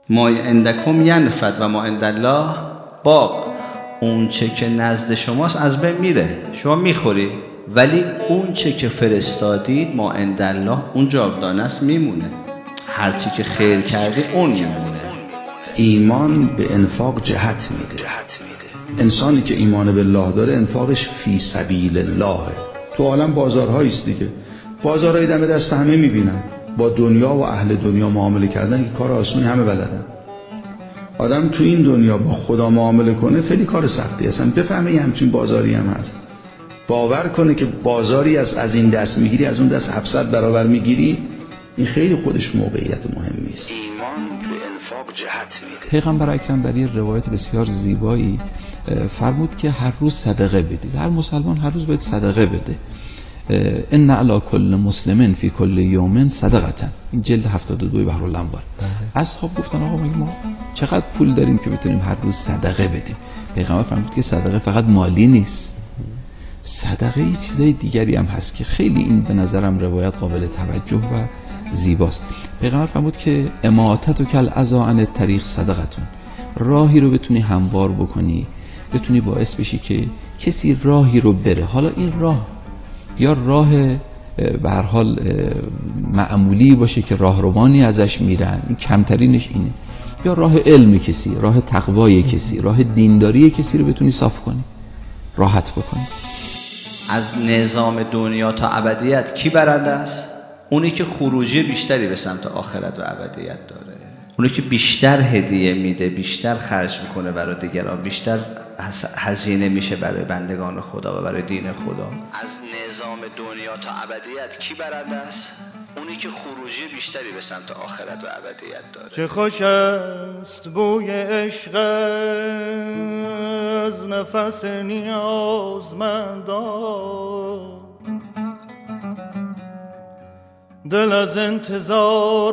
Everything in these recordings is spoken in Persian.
ما عندکم ینفد و ما عند الله باق. اون چه که نزد شماست از بین میره، شما میخوری، ولی اون چه که فرستادید ما عند الله اون جاودانه است، میمونه. هرچی که خیر کردی اون میمونه. ایمان به انفاق جهت میده. انسانی که ایمان بالله داره انفاقش فی سبیل الله. تو عالم بازارهایی است دیگه، بازارهای دم دست همه میبینن. با دنیا و اهل دنیا معامله کردن که کار آسونی همه بلدن. آدم تو این دنیا با خدا معامله کنه خیلی کار سختی است. بفهمه یه همچین بازاری هم هست، باور کنه که بازاری از این دست میگیری از اون دست 700 برابر میگیری، این خیلی خودش موقعیت مهمی است. ایمان به انفاق جهت میده. پیغمبر اکرم در یه روایت بسیار زیبایی فرمود که هر روز صدقه بدید. هر مسلمان هر روز باید صدقه بده. ان علی کل مسلم فی کل یوم صدقه. این جلد 72 بحرالانوار. اصحاب گفتن آقا ما چقدر پول داریم که بتونیم هر روز صدقه بدیم؟ پیغمبر فرمود که صدقه فقط مالی نیست، صدقه یه چیزای دیگری هم هست که خیلی این به نظرم روایت قابل توجه و زیباست. پیغمبر فرمود که اماطت و کل اذی عن الطریق صدقتون. راهی رو بتونی هموار بکنی، بتونی باعث بشی که کسی راهی رو بره. حالا این راه یا راه به هر حال معمولی باشه که راهروانی ازش میرن، این کمترینش اینه، یا راه علم کسی، راه تقوای کسی، راه دینداری کسی رو بتونی صاف کنی، راحت بکنی. از نظام دنیا تا ابدیت کی برنده است؟ اونی که خروجی بیشتری به سمت آخرت و ابدیت داره، اونی که بیشتر هدیه میده، بیشتر خرج میکنه برای دیگران، بیشتر هزینه میشه برای بندگان خدا و برای دین خدا. از نظام دنیا تا ابدیت کی برنده است؟ اونی که خروجی بیشتری به سمت آخرت و ابدیت داره. چه خوش است بوی عشق از نفس نیازمندان، دل از انتظار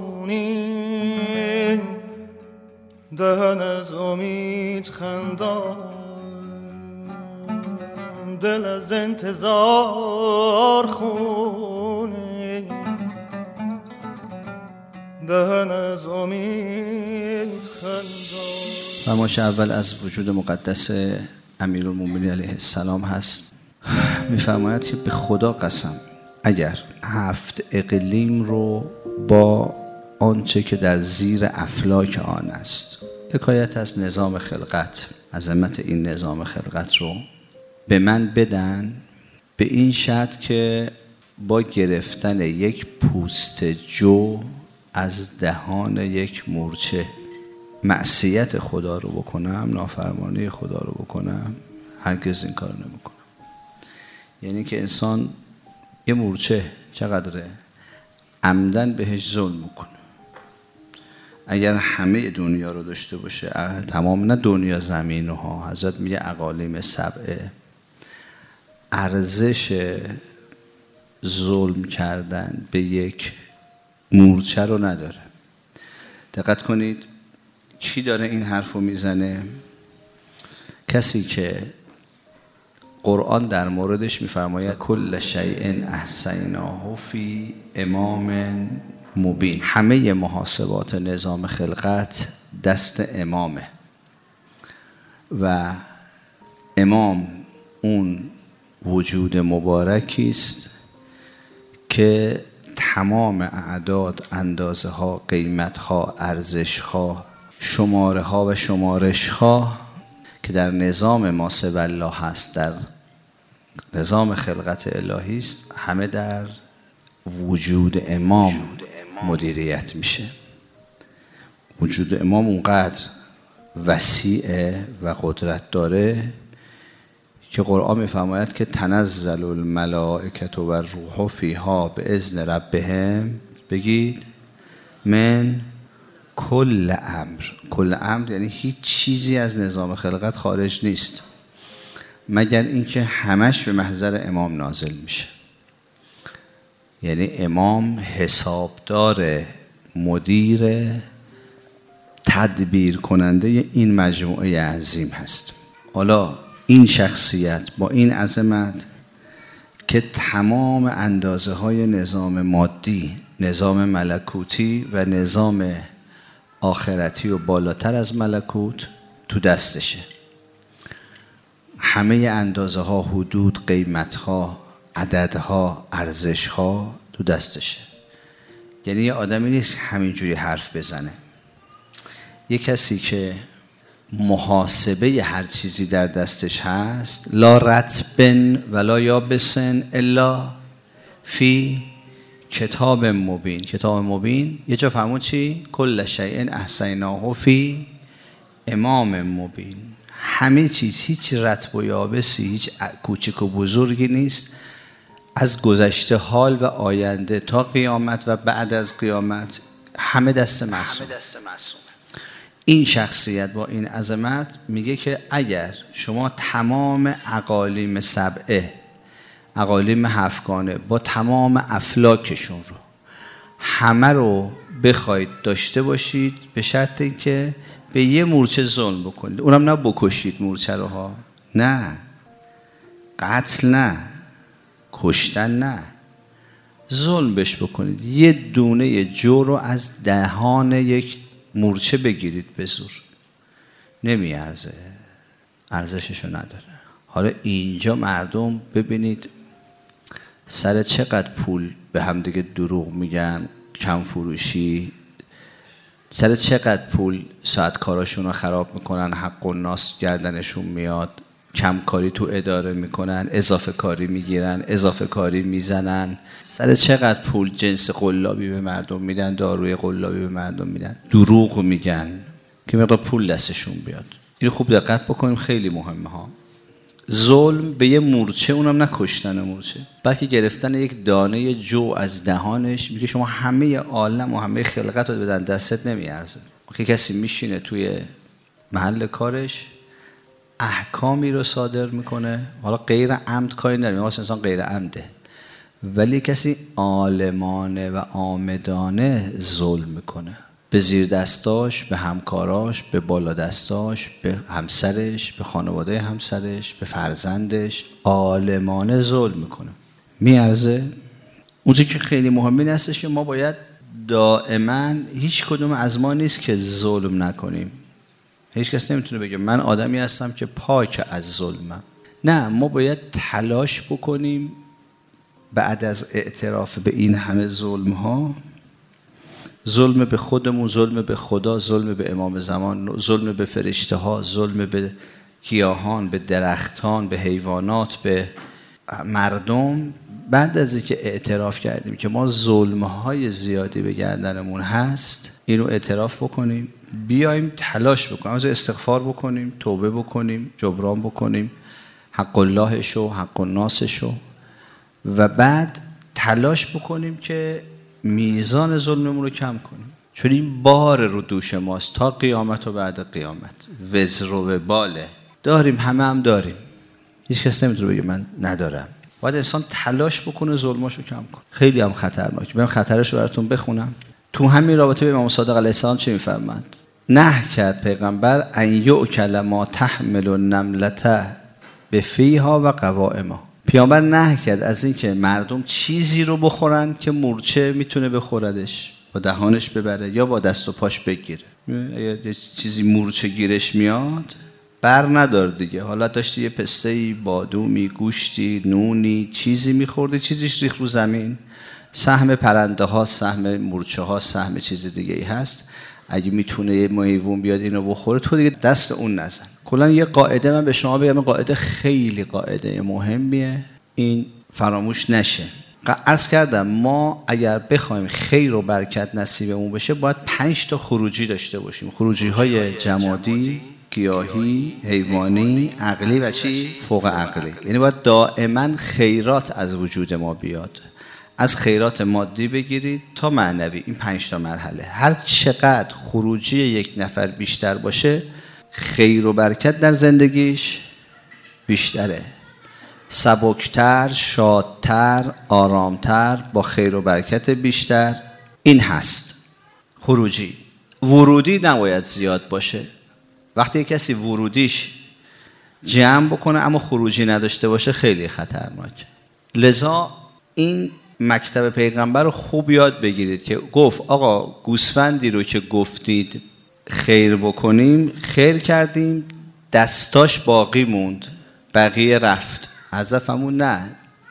خونین، دهن از امید خندان، دل از انتظار خونین، دهن از امید خندان. فرمایش اول از وجود مقدس امیرالمومنین علیه السلام هست. میفرماید که به خدا قسم اگر 7 اقلیم رو با آنچه که در زیر افلاک آن است، حکایت از نظام خلقت، عظمت این نظام خلقت رو به من بدن، به این شرط که با گرفتن یک پوست جو از دهان یک مورچه معصیت خدا رو بکنم، نافرمانی خدا رو بکنم، هرگز این کار نمیکنم. یعنی که انسان یه مورچه چقدره عمدن بهش ظلم میکنه. اگر همه دنیا رو داشته باشه، تمام، نه دنیا زمین ها، حضرت میگه اقالیم سبعه، ارزش ظلم کردن به یک مورچه رو نداره. دقت کنید کی داره این حرف رو میزنه؟ کسی که قرآن در موردش میفرماید کل شیء احصیناه فی امام مبین. همه محاسبات نظام خلقت دست امامه و امام اون وجود مبارکی است که تمام اعداد، اندازه ها، قیمت ها، ارزش ها، شماره ها و شمارش ها که در نظام ما سوی الله هست، در نظام خلقت الهی است، همه در وجود امام مدیریت میشه. وجود امام اونقدر وسیعه و قدرت داره که قرآن میفرماید که تنزل الملائکة و الروح فیها باذن ربهم، بگید من کل امر. کل امر یعنی هیچ چیزی از نظام خلقت خارج نیست مگر اینکه همش به محضر امام نازل میشه. یعنی امام حسابدار، مدیر، تدبیر کننده این مجموعه عظیم هست. حالا این شخصیت با این عظمت که تمام اندازه های نظام مادی، نظام ملکوتی و نظام آخرتی و بالاتر از ملکوت تو دستشه. همه اندازه ها، حدود، قیمت ها، عددها، ارزش ها تو دستشه. یعنی یه آدمی نیست همینجوری حرف بزنه. یه کسی که محاسبه هر چیزی در دستش هست، لا رطبن ولا یابسن الا فی کتاب مبین. کتاب مبین یه جا فهمون چی؟ کل شیء احصیناه فی امام مبین. همه چیز، هیچ رطب و یابسی، هیچ کوچک و بزرگی نیست، از گذشته، حال و آینده تا قیامت و بعد از قیامت همه دست معصوم. این شخصیت با این عظمت میگه که اگر شما تمام اقالیم سبعه، اقالیم هفتگانه با تمام افلاکشون رو همه رو بخواید داشته باشید، به شرط اینکه به یه مورچه ظلم بکنید، اونم نه بکشید مورچه رو ها، نه قتل، نه کشتن، نه ظلم بهش بکنید، یه دونه جو رو از دهان یک مورچه بگیرید به زور، نمیارزه، ارزششو نداره. حالا اینجا مردم ببینید سر چقدر پول به هم دیگه دروغ میگن، کم فروشی، سر چقدر پول ساعت کاراشون رو خراب میکنن، حق و ناس گردنشون میاد، کم کاری تو اداره میکنن، اضافه کاری میگیرن، اضافه کاری میزنن، سر چقدر پول جنس قلابی به مردم میدن، داروی قلابی به مردم میدن، دروغ میگن که مقدار پول دستشون بیاد. این خوب دقت بکنیم، خیلی مهمه ها. ظلم به یه مورچه، اونم نه کشتن مورچه، بلکه گرفتن یک دانه جو از دهانش. میگه شما همه عالم و همه خلقت رو بدن دستت، نمیارزه. که کسی میشینه توی محل کارش احکامی رو صادر میکنه، حالا غیر عمد کاری نداریم، واسه انسان غیر عمده، ولی کسی عالمانه و عامدانه ظلم میکنه به زیر دستاش، به همکاراش، به بالا دستاش، به همسرش، به خانواده همسرش، به فرزندش، عالمانه ظلم میکنه. میارزه؟ اونچه که خیلی مهمه این هستش که ما باید دائما، هیچ کدوم از ما نیست که ظلم نکنیم. هیچ کس نمیتونه بگه من آدمی هستم که پاک از ظلمم. نه، ما باید تلاش بکنیم بعد از اعتراف به این همه ظلم ها، ظلم به خودمون، ظلم به خدا، ظلم به امام زمان، ظلم به فرشته ها، ظلم به گیاهان، به درختان، به حیوانات، به مردم. بعد از اینکه اعتراف کردیم که ما ظلم های زیادی به گردنمون هست، اینو اعتراف بکنیم، بیایم تلاش بکنیم، از استغفار بکنیم، توبه بکنیم، جبران بکنیم حق اللهشو، حق الناسشو، و بعد تلاش بکنیم که میزان ظلممون رو کم کنیم، چون این بار رو دوش ماست تا قیامت و بعد قیامت. وزر و وباله داریم، همه هم داریم، هیچ کس نمیتونه بگه من ندارم. باید انسان تلاش بکنه ظلماشو کم کنه. خیلی هم خطرناکه. من خطرش رو براتون بخونم. تو همین رابطه به امام صادق علیه السلام چه میفرماند؟ نه کرد پیغمبر ان یؤکل ما تحمل النملة بفیها و قوائمها. پیامبر نه کرد از این که مردم چیزی رو بخورن که مورچه میتونه بخوردش، با دهانش ببره یا با دست و پاش بگیره. یه چیزی مورچه گیرش میاد، بر ندار دیگه. حالا داشتی یه پسته‌ای، بادومی، گوشتی، نونی، چیزی میخوردی، چیزیش ریخت رو زمین، سهم پرنده ها، سهم مورچه ها، سهم چیز دیگه ای هست. اگه میتونه یه حیوان بیاد اینو بخوره، تو دیگه دست به اون نزن. کلا یه قاعده من به شما بگم، قاعده خیلی قاعده مهمیه، این فراموش نشه. عرض کردم ما اگر بخوایم خیر و برکت نصیبمون بشه، باید 5 تا خروجی داشته باشیم. خروجی های جمادی، گیاهی، حیوانی، عقلی و چی؟ فوق عقلی. یعنی باید دائما خیرات از وجود ما بیاد، از خیرات مادی بگیرید تا معنوی. این 5 تا مرحله. هر چقدر خروجی یک نفر بیشتر باشه، خیر و برکت در زندگیش بیشتره، سبکتر، شادتر، آرامتر، با خیر و برکت بیشتر. این هست خروجی. ورودی نباید زیاد باشه. وقتی کسی ورودیش جمع بکنه اما خروجی نداشته باشه، خیلی خطرناکه. لذا این مکتب پیغمبر رو خوب یاد بگیرید که گفت آقا گوسفندی رو که گفتید خیر بکنیم، خیر کردیم، دستاش باقی موند، بقیه رفت. حذفمون نه،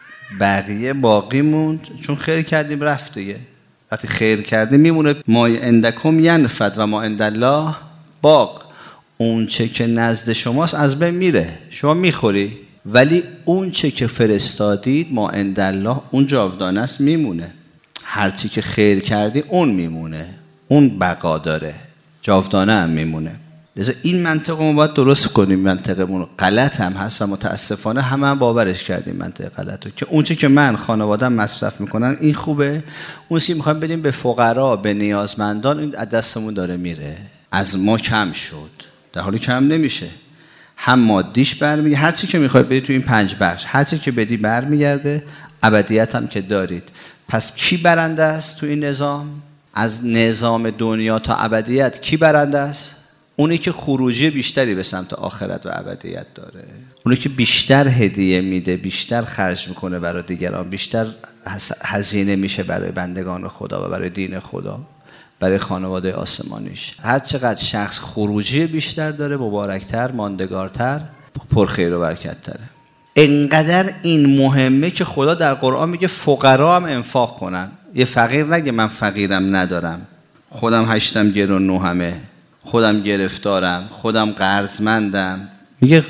بقیه باقی موند، چون خیر کردیم رفت دیگه. وقتی خیر کردیم میمونه. ما عندکم ینفد و ما عند الله باق. اون چه که نزد شماست از بین میره، شما میخوری، ولی اون چه که فرستادید ما عند الله اون جاودانه است، میمونه. هر چی که خیر کردی اون میمونه، اون بقا داره، جاودانه هم میمونه. لذا این منطقه ما باید درست کنیم. منطقمون غلط هم هست و متاسفانه همه باورش کردیم منطقه غلط رو، که اون چی که من خانواده‌ام مصرف میکنن این خوبه، اون چیزی میخوایم بدیم به فقرا، به نیازمندان، این از دستمون داره میره، از ما کم شد، در حالی کم نمیشه. هم مادیش برمیگرده، هر چی که میخوای بدی تو این 5 بخش، هر چی که بدی برمیگرده، ابدیت هم که دارید. پس کی برنده است تو این نظام؟ از نظام دنیا تا ابدیت کی برنده است؟ اونی که خروجی بیشتری به سمت آخرت و ابدیت داره، اونی که بیشتر هدیه میده، بیشتر خرج میکنه برای دیگران، بیشتر هزینه میشه برای بندگان خدا و برای دین خدا، برای خانواده آسمانیش. هر چقدر شخص خروجی بیشتر داره، مبارکتر، ماندگارتر، پرخیر و برکت‌تره. انقدر این مهمه که خدا در قرآن میگه فقرا هم انفاق کنن. یه فقیر نگه من فقیرم ندارم، خودم 8 گرون 9 خودم گرفتارم، خودم قرضمندم. میگه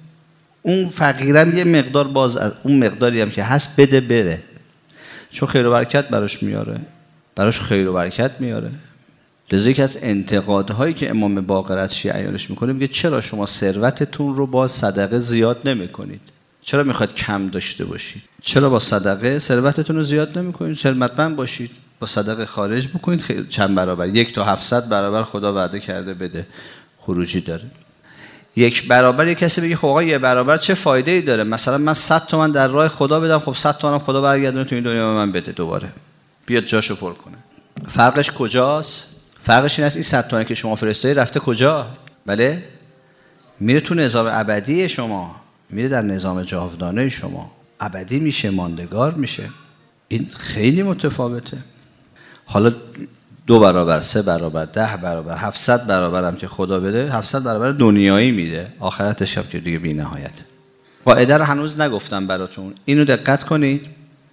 اون فقیرم یه مقدار باز از اون مقداری هم که هست بده بره، چون خیر و برکت براش میاره، براش خیر و برکت میاره. لذا یکی از انتقادهایی که امام باقر از شیعیانش میکنه، میگه چرا شما ثروتتون رو با صدقه زیاد نمیکنید؟ چرا میخواد کم داشته باشید؟ چرا با صدقه ثروتتون رو زیاد نمیکنید؟ ثروتمند باشید، با صدقه خارج بکنید، خیلی چند برابر، 1 تا 700 برابر خدا وعده کرده بده، خروجی داره. 1 برابر، یک کسی بگه خب آقا 1 برابر چه فایده ای داره؟ مثلا من 100 تومن در راه خدا بدم، خب 100 تومن خدا برگردونه تو این دنیا به من بده، دوباره بیاد جاشو پر کنه. فرقش کجاست؟ فرقش این است این 100 تومن که شما فرستادی رفته کجا؟ بله، میره تو نظام ابدی شما، میره در نظام جاودانه شما، ابدی میشه، ماندگار میشه. این خیلی متفاوته. حالا 2 برابر، 3 برابر، 10 برابر، 700 برابر هم که خدا بده، 700 برابر دنیایی میده، آخرتش هم که دیگه بی نهایت. قاعده رو هنوز نگفتم براتون، اینو دقت کنید.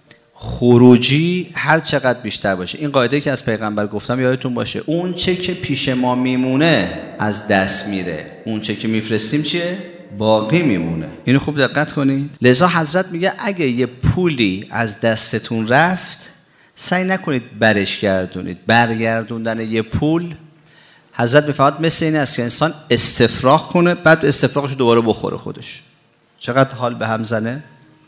خروجی هر چقدر بیشتر باشه، این قاعده که از پیغمبر گفتم یادتون باشه، اون چه که پیش ما میمونه از دست میره، اون چه که میفرستیم چیه؟ باقی میمونه. اینو خوب دقت کنید. لذا حضرت میگه اگه یه پولی از دستتون رفت، سعی نکنید برش گردونید. برگردوندن یه پول، حضرت میفرماد مثل این است که انسان استفراغ کنه، بعد استفراغش دوباره بخوره خودش. چقدر حال به هم زنه؟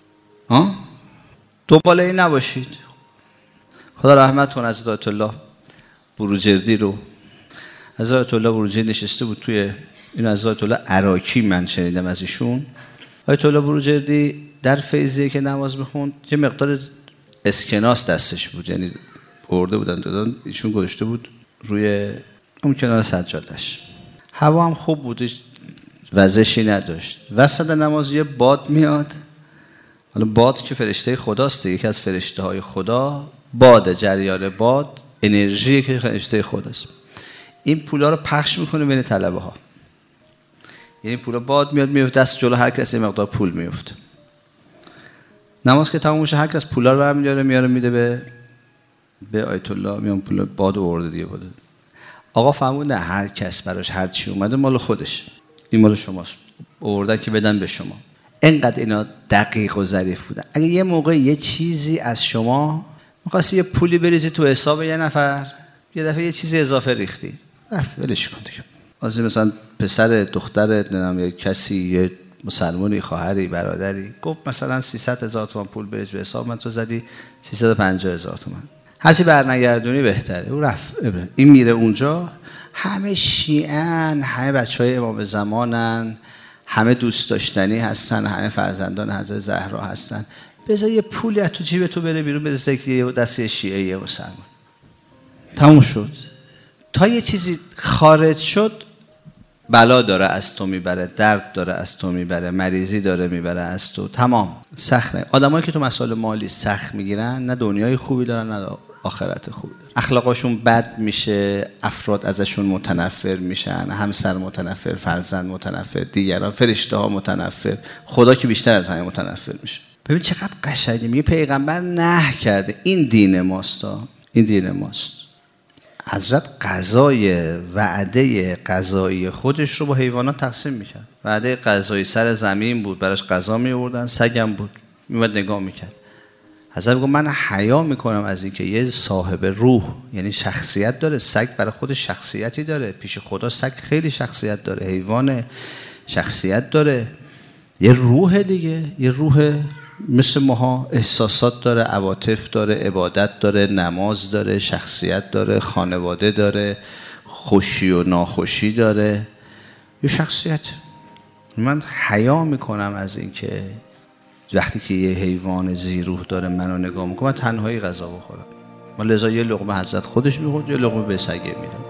دوباره این نباشید. خدا رحمت کنه حضرت آیت الله بروجردی رو. حضرت آیت الله بروجردی نشسته بود توی این، حضرت آیت الله عراقی من شنیدم از ایشون. آیت الله بروجردی در فیضیه که نماز میخوند یه مقدار اسکناس دستش بود، یعنی برده بودن دادن، ایشون گذاشته بود روی اون کنار سجادش. هوا هم خوب بود، وزشی نداشت. وسط نماز یه باد میاد. حالا باد که فرشته خداست، یکی از فرشته های خدا، باد، جریان باد انرژی که فرشته خداست. این پولا رو پخش میکنه بین طلبه ها، یعنی پولا باد میاد میفته دست جلو هر کسی مقدار پول میفته. نماز که تموم میشه هر کس پولا رو برمی‌داره میاره میده به آیت الله، میام پول باد آورده دیگه بوده. آقا فرمود نه، هر کس براش هر چی اومده مال خودش، این مال شماست، آوردن که بدن به شما. اینقدر اینا دقیق و ظریف بودن. اگه یه موقع یه چیزی از شما می‌خواستی یه پولی بریزی تو حساب یه نفر، یه دفعه یه چیزی اضافه ریختی، ولش کن دیگه. مثلا پسر دخترت، نمیدونم یه کسی، یه مسلمانی، خواهری، برادری گفت مثلا 300,000 تومان پول بریز به حساب من، تو زدی 350,000 تومان، هرچی برنگردونی بهتره. او رفت، این میره اونجا، همه شیعن، همه بچهای امام زمانن، همه دوست داشتنی هستن، همه فرزندان حضرت زهرا هستن. بذار یه پولی از تو جیب تو بره بیرون، بذار که یه دسته شیعه یه مسلمان. تموم شد. تا یه چیزی خارج شد بلا داره از تو میبره، درد داره از تو میبره، مریضی داره میبره از تو، تمام سخته. آدمایی که تو مسائل مالی سخت میگیرن نه دنیای خوبی دارن نه آخرت خوبی دارن. اخلاقشون بد میشه، افراد ازشون متنفر میشن، همسر متنفر، فرزند متنفر، دیگران، فرشته ها متنفر، خدا که بیشتر از همه متنفر میشه. ببین چقدر قشنگه، میگه پیغمبر نهی کرده، این دین ماست، این دین ماست. حضرت غذای وعده غذایی خودش رو با حیوانات تقسیم میکرد. وعده غذایی سر زمین بود، براش غذا میآوردن، سگم بود، میومد نگاه میکرد. حضرت گفت من حیا میکنم از اینکه یه صاحب روح، یعنی شخصیت داره، سگ برای خود شخصیتی داره، پیش خدا سگ خیلی شخصیت داره، حیوان شخصیت داره، یه روح دیگه، یه روح مثل ماها، احساسات داره، عواطف داره، عبادت داره، نماز داره، شخصیت داره، خانواده داره، خوشی و ناخوشی داره، یه شخصیت. من حیا میکنم از اینکه وقتی که یه حیوان ذی‌روح داره منو نگاه میکنه، من تنهایی غذا بخورم. من لذا یه لقمه حضرت خودش میخورد، یه لقمه به سگه میداد.